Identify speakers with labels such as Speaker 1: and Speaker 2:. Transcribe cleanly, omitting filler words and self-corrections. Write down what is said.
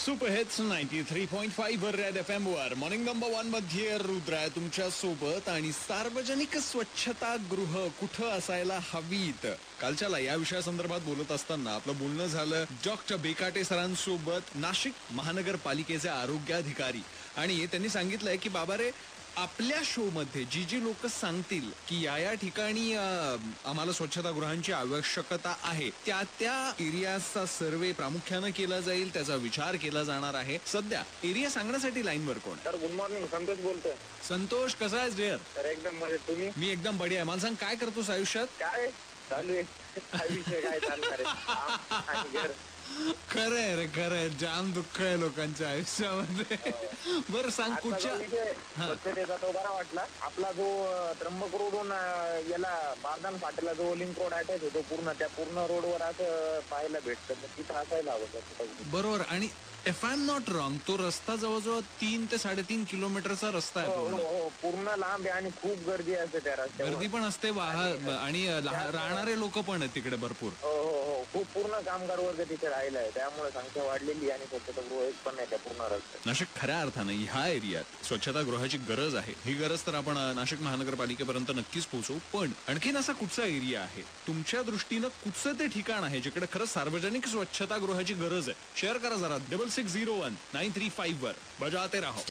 Speaker 1: Super hits 93.5 वर red FM वर morning number 1 मध्ये रुद्र आहे तुमच्या सोबत. आणि सार्वजनिक स्वच्छतागृह कुठं असायला हवीत, कालच्याला या विषयासंदर्भात बोलत असताना आपलं बोलणं झालं डॉक्टर बेकाटे सरांसोबत, नाशिक महानगरपालिकेचे आरोग्याधिकारी. आणि त्यांनी सांगितलंय की बाबा रे, आपल्या शो मध्ये जी लोक सांगतील की या ठिकाणी आम्हाला स्वच्छतागृहांची आवश्यकता आहे, त्या एरियाचा सर्वे प्रामुख्यानं केला जाईल, त्याचा विचार केला जाणार आहे. सध्या एरिया सांगण्यासाठी लाईनवर कोण?
Speaker 2: सर गुड मॉर्निंग, संतोष बोलतोय.
Speaker 1: संतोष, कसा आहेस डिअर?
Speaker 2: सर एकदम मजेत, तुम्ही?
Speaker 1: मी एकदम बढिया आहे. मला सांग, काय करतोस आयुष्यात?
Speaker 2: काय चालू आहे? काय विषय काय चालणार आहे?
Speaker 1: खरंय रे, खरंय. जाम दुःख आहे लोकांच्या आयुष्यामध्ये. बरं सांग, कुठच्या
Speaker 2: स्वच्छतेचा तो बरा वाटला. आपला जो त्र्यंबक रोडून याला बारदान फाटेला जो लिंक रोड अटॅच होतो त्या पूर्ण रोडवर असं पाहायला भेटतं, तिथं असायला हवं.
Speaker 1: बरोबर. आणि if I am not wrong, तो रस्ता जवळजवळ 3 ते 3.5 किलोमीटरचा रस्ता आहे.
Speaker 2: पूर्ण लांब आहे आणि खूप गर्दी असते त्या रस्त्यावर.
Speaker 1: गर्दी पण असते, आणि राहणारे लोक पण आहेत तिकडे भरपूर.
Speaker 2: हो, खूप पूर्ण कामगार वर्ग तिथे राहिला आहे, त्यामुळे संख्या वाढलेली आणि स्वच्छतागृह एक पण नाही त्या पूर्ण रस्त्यात.
Speaker 1: नाशिक खऱ्या अर्थानं ह्या एरियात स्वच्छतागृहाची गरज आहे. ही गरज तर आपण नाशिक महानगरपालिकेपर्यंत नक्कीच पोहोचवू. पण आणखीन असा कुठचा एरिया आहे तुमच्या दृष्टीनं, कुठचं ते ठिकाण आहे जिकडे खरंच सार्वजनिक स्वच्छतागृहाची गरज आहे? शेअर करा जरा. 6601 935 वर. बजाते राहो.